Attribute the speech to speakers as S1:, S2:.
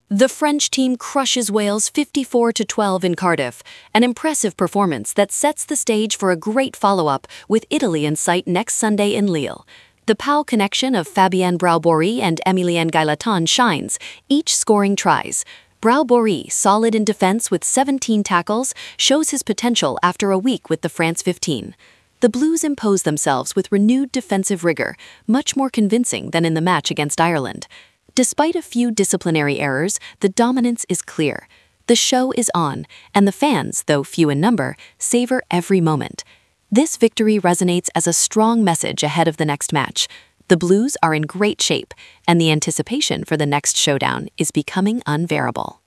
S1: The French team crushes Wales 54-12 in Cardiff, an impressive performance that sets the stage for a great follow-up with Italy in sight next Sunday in Lille. The POW connection of Fabienne Brau-Borry and Emilienne Gaillaton shines, each scoring tries. Brau-Borry, solid in defense with 17 tackles, shows his potential after a week with the France 15. The Blues impose themselves with renewed defensive rigor, much more convincing than in the match against Ireland. Despite a few disciplinary errors, the dominance is clear. The show is on, and the fans, though few in number, savor every moment. This victory resonates as a strong message ahead of the next match. The Blues are in great shape, and the anticipation for the next showdown is becoming unbearable.